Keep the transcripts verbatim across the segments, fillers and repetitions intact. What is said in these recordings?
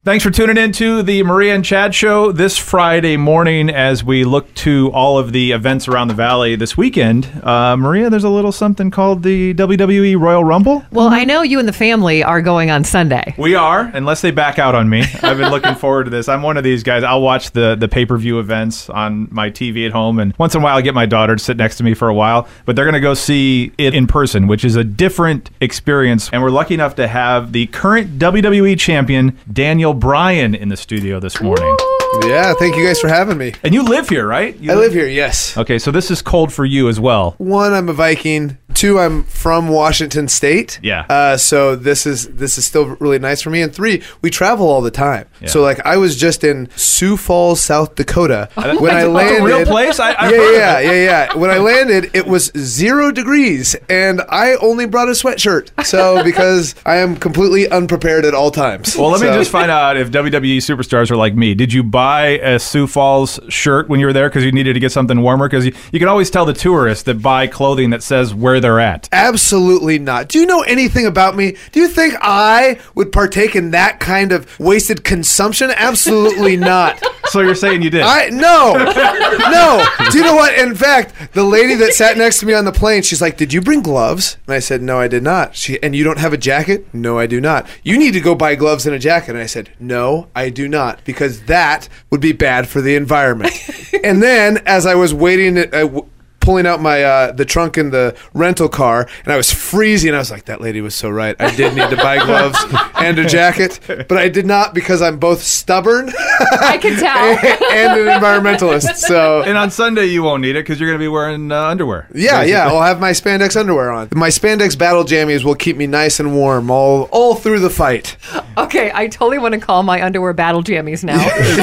Thanks for tuning in to the Maria and Chad Show this Friday morning as we look to all of the events around the Valley this weekend. Uh, Maria, there's a little something called the W W E Royal Rumble. Well, I know you and the family are going on Sunday. We are, unless they back out on me. I've been looking forward to this. I'm one of these guys. I'll watch the, the pay-per-view events on my T V at home, and once in a while I get my daughter to sit next to me for a while, but they're going to go see it in person, which is a different experience. And we're lucky enough to have the current W W E champion, Daniel Bryan, in the studio this morning. Yeah, thank you guys for having me. And you live here, right? You I live here, yes. Okay, so this is cold for you as well. One, I'm a Viking. Two, I'm from Washington State. Yeah. Uh, so this is this is still really nice for me. And three, we travel all the time. Yeah. So like I was just in Sioux Falls, South Dakota oh, when I landed. That's a real place. I, I yeah, yeah, yeah, yeah. When I landed, it was zero degrees, and I only brought a sweatshirt. So because I am completely unprepared at all times. Well, let so. me just find out if W W E superstars are like me. Did you buy a Sioux Falls shirt when you were there because you needed to get something warmer? Because you, you can always tell the tourists that buy clothing that says where they're at. Absolutely not. Do you know anything about me? Do you think I would partake in that kind of wasted consumption? Absolutely not. So you're saying you did? I no, no. Do you know what? In fact, the lady that sat next to me on the plane, she's like, "Did you bring gloves?" And I said, "No, I did not." She, "And you don't have a jacket?" "No, I do not." "You need to go buy gloves and a jacket." And I said, "No, I do not, because that would be bad for the environment." And then, as I was waiting, at, uh, w- pulling out my uh, the trunk in the rental car, and I was freezing. I was like, that lady was so right. I did need to buy gloves and a jacket, but I did not, because I'm both stubborn I can tell and, and an environmentalist. So, and on Sunday you won't need it because you're going to be wearing uh, underwear. Yeah, basically. yeah. I'll have my spandex underwear on. My spandex battle jammies will keep me nice and warm all all through the fight. Okay, I totally want to call my underwear battle jammies now.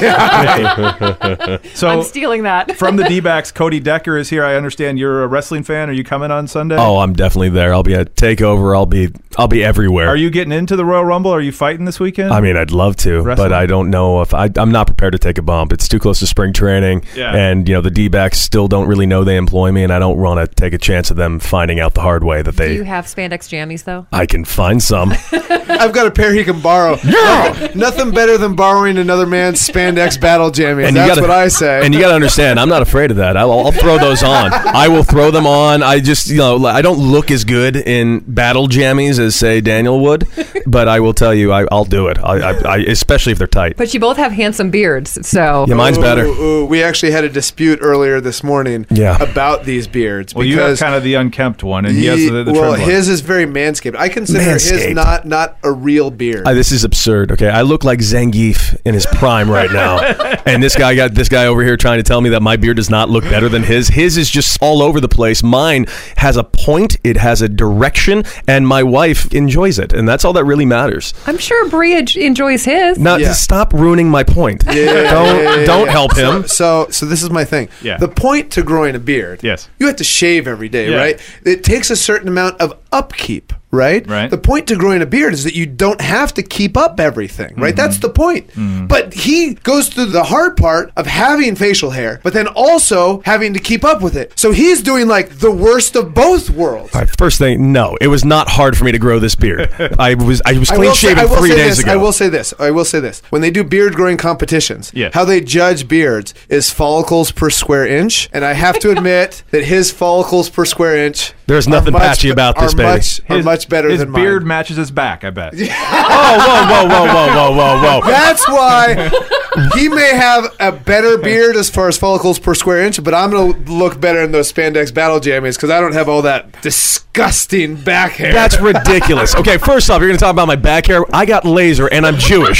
So I'm stealing that. From the D-backs, Cody Decker is here. I understand you're a wrestling fan. Are you coming on Sunday? Oh, I'm definitely there. I'll be at TakeOver. I'll be I'll be everywhere. Are you getting into the Royal Rumble? Are you fighting this weekend? I mean, I'd love to, Wrestling? but I don't know if I, I'm not prepared to take a bump. It's too close to spring training, yeah. and you know the D-backs still don't really know they employ me, and I don't want to take a chance of them finding out the hard way that they. Do you have spandex jammies though? I can find some. I've got a pair he can borrow. Yeah! Nothing, nothing better than borrowing another man's spandex battle jammies. And you That's gotta- what I say. And you got to understand, I'm not afraid of that. I'll, I'll throw those on. I will throw them on. I just, you know, I don't look as good in battle jammies as, say, Daniel would, but I will tell you, I, I'll do it. I, I, I, especially if they're tight. But you both have handsome beards, so. Yeah, mine's better. Ooh, ooh, we actually had a dispute earlier this morning Yeah. about these beards. Well, you have kind of the unkempt one, and he, he has the, the well, trimmed one. his is very manscaped. I consider his Manscaped. not not a real beard. I, this is absurd. Okay, I look like Zangief in his prime right now, and this guy got this guy over here trying to tell me that my beard does not look better than his. His is just all over the place. Mine has a point, it has a direction, and my wife enjoys it, and that's all that really matters. I'm sure Bria j- enjoys his. Now, Yeah. stop ruining my point. Yeah, yeah, don't yeah, yeah, don't yeah. help him. So, so, so this is my thing. Yeah. The point to growing a beard. Yes. You have to shave every day, Yeah. right? It takes a certain amount of upkeep. Right? Right. The point to growing a beard is that you don't have to keep up everything, right? Mm-hmm. That's the point. Mm-hmm. But he goes through the hard part of having facial hair, but then also having to keep up with it. So he's doing like the worst of both worlds. All right, first thing, no, it was not hard for me to grow this beard. I was I was I clean will say- shaven I will three say days this, ago. I will say this. I will say this. When they do beard growing competitions, Yes. how they judge beards is follicles per square inch. And I have to admit that his follicles per square inch There's are nothing much patchy be- about this, are baby. Much, are His- much better his than beard mine. matches his back, I bet. oh, whoa, whoa, whoa, whoa, whoa, whoa, whoa, whoa. That's why he may have a better beard as far as follicles per square inch, but I'm going to look better in those spandex battle jammies because I don't have all that disgusting back hair. That's ridiculous. Okay, first off, you're going to talk about my back hair. I got laser, and I'm Jewish.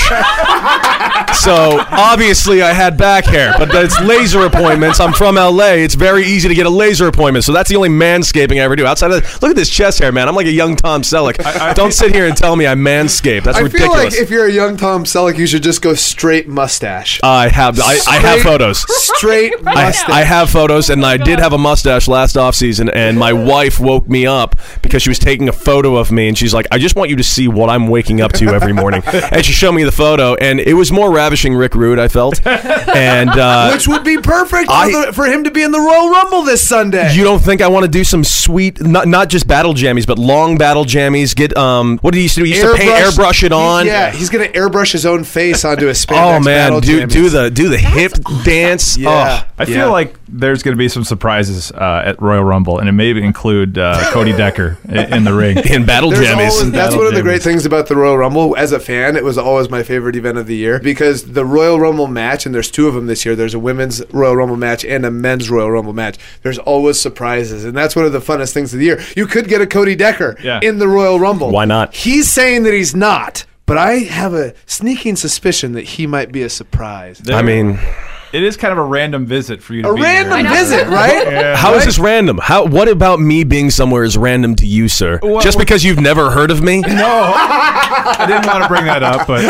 So, obviously, I had back hair, but it's laser appointments. I'm from L A. It's very easy to get a laser appointment, so that's the only manscaping I ever do. Outside of that, look at this chest hair, man. I'm like a young Tom Selleck. I- I- Don't sit here and tell me I manscape. That's I ridiculous. feel like if you're a young Tom Selleck, you should just go straight mustache. I have I, I have Straight- photos. Straight I, mustache. I have photos, and I did have a mustache last offseason, and my wife woke me up because she was taking a photo of me, and she's like, I just want you to see what I'm waking up to every morning. And she showed me the photo, and it was more ravishing Rick Rude, I felt. And uh, Which would be perfect I- for, the, for him to be in the Royal Rumble this Sunday. you don't think I want to do some sweet, not not just battle jammies, but long battle jammies? Get um, what did he used to do? He used to paint, airbrush it on. Yeah, he's gonna airbrush his own face onto a spandex Oh man, battle do jammies. do the do the hip dance. Yeah. Oh. I feel Yeah. like there's going to be some surprises uh, at Royal Rumble, and it may include uh, Cody Decker i- in the ring. In battle There's jammies. always- that's Battle one of the jammies. great things about the Royal Rumble. As a fan, it was always my favorite event of the year because the Royal Rumble match, and there's two of them this year. There's a women's Royal Rumble match and a men's Royal Rumble match. There's always surprises, and that's one of the funnest things of the year. You could get a Cody Decker Yeah. in the Royal Rumble. Why not? He's saying that he's not, but I have a sneaking suspicion that he might be a surprise. I mean, It is kind of a random visit for you to A be random here. visit, right? Yeah. how is this random? How? What about me being somewhere is random to you, sir? Well, Just well- because you've never heard of me? No, I didn't want to bring that up, but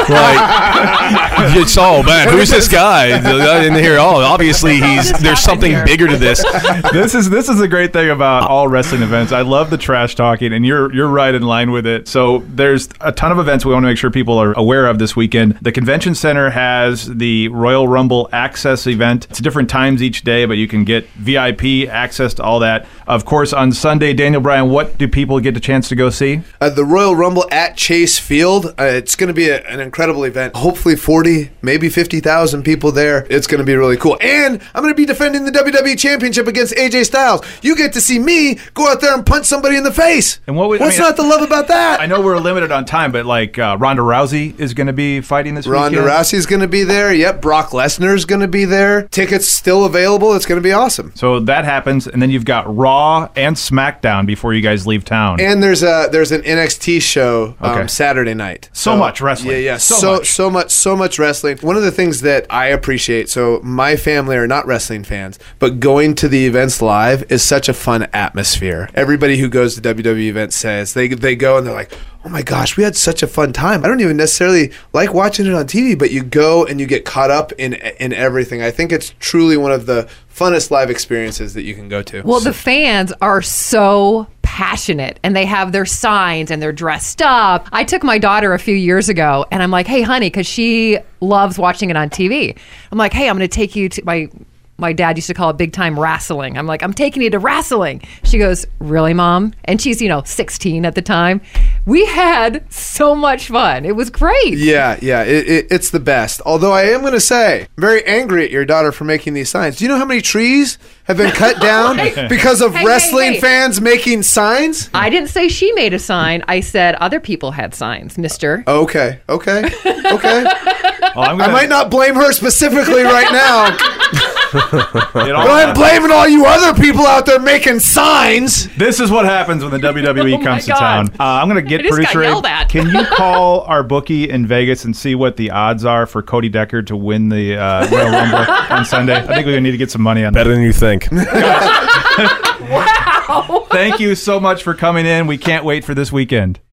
Like, it's all bad. Who's this guy? I didn't hear. Oh, obviously he's. There's something here. bigger to this. this is this is the great thing about all wrestling events. I love the trash talking, and you're you're right in line with it. So there's a ton of events we want to make sure people are aware of this weekend. The convention center has the Royal Rumble Access event. It's different times each day, but you can get V I P access to all that. Of course, on Sunday, Daniel Bryan, what do people get a chance to go see? Uh, the Royal Rumble at Chase Field. Uh, it's going to be a, an incredible event. Hopefully forty, maybe fifty thousand people there. It's going to be really cool. And I'm going to be defending the W W E Championship against A J Styles. You get to see me go out there and punch somebody in the face. And what would- I What's mean, not to love about that? I know we're limited on time, but like uh, Ronda Rousey is going to be fighting this Ronda weekend. Rousey's going to be there. Yep, Brock Lesnar's going to be there. Tickets still available. It's going to be awesome. So that happens, and then you've got Raw and SmackDown before you guys leave town. And there's a there's an N X T show um, Okay. Saturday night. So much wrestling. Yeah, yeah. So So much. so much so much wrestling. One of the things that I appreciate. So my family are not wrestling fans, but going to the events live is such a fun atmosphere. Everybody who goes to W W E events says they they go and they're like, oh my gosh, we had such a fun time. I don't even necessarily like watching it on T V, but you go and you get caught up in in everything. I think it's truly one of the funnest live experiences that you can go to. Well, the fans are so passionate and they have their signs and they're dressed up. I took my daughter a few years ago and I'm like, hey, honey, because she loves watching it on T V. I'm like, hey, I'm going to take you to my. My dad used to call it big time wrestling. I'm like, I'm taking you to wrestling. She goes, really, Mom? And she's, you know, sixteen at the time. We had so much fun. It was great. Yeah, yeah, it, it, it's the best. Although I am going to say, I'm very angry at your daughter for making these signs. Do you know how many trees have been cut down because of Hey, hey, wrestling hey. fans making signs? I didn't say she made a sign. I said other people had signs, mister. Okay, okay, okay. Well, I'm I gonna, might not blame her specifically right now, it all but I'm blaming all you other people out there making signs. This is what happens when the W W E Oh my comes to God. town. Uh, I'm going to get I just got producer Abe. yelled at. Can you call our bookie in Vegas and see what the odds are for Cody Decker to win the uh, Royal Rumble on Sunday? I think we need to get some money on that. Better than you think. Wow. Thank you so much for coming in. We can't wait for this weekend.